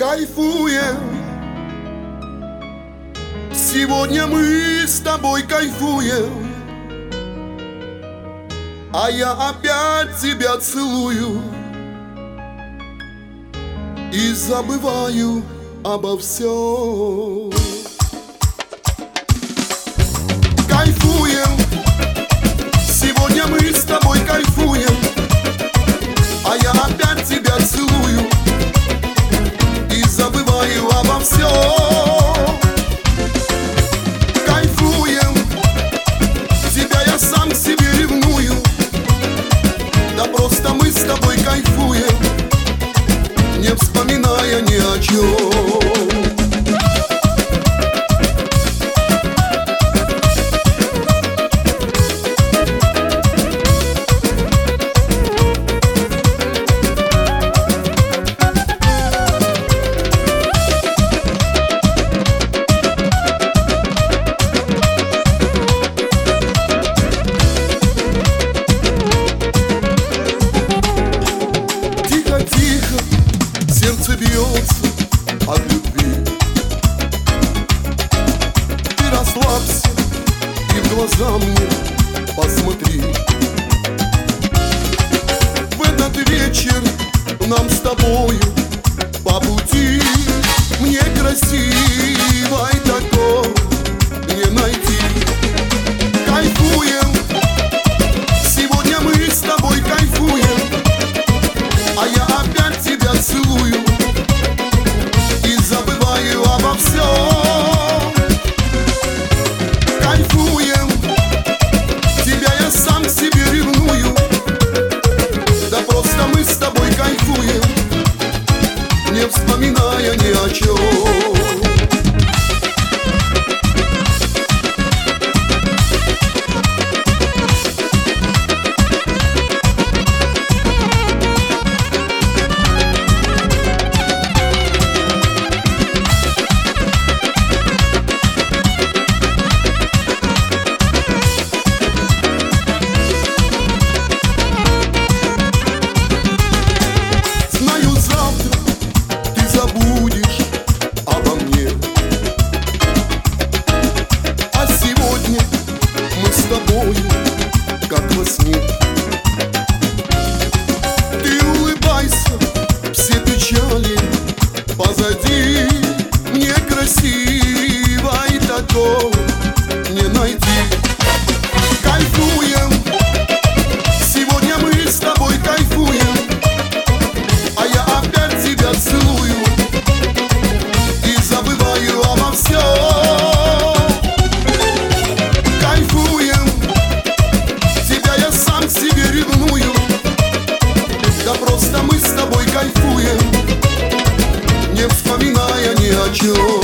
кайфуем. Сегодня мы с тобой кайфуем, а я опять тебя целую и забываю обо всем. Кайфуем, сегодня мы с тобой кайфуем, а я опять тебя целую и забываю обо всем. Кайфуем, тебя я сам к себе ревную, да просто мы с тобой кайфуем, не вспоминая ни о чем. Сердце бьется от любви. Ты расслабься и в глаза мне посмотри. В этот вечер нам с тобою по пути. Мне красивой такой не найти. Кайфуем, сегодня мы с тобой кайфуем, а я опять тебя целую и забываю обо всем. Кайфуем, тебя я сам к себе ревную, да просто мы с тобой кайфуем, не вспоминая ни о чем. Забудешь обо мне, а сегодня мы с тобой как во сне. Ты улыбайся, все печали позади. Мне красивой такой не найти. Кайфуем, сегодня мы с тобой кайфуем, а я опять тебя целую и забываю обо всем. Кайфуем, тебя я сам к себе ревную, да просто мы с тобой кайфуем, не вспоминая ни о чем.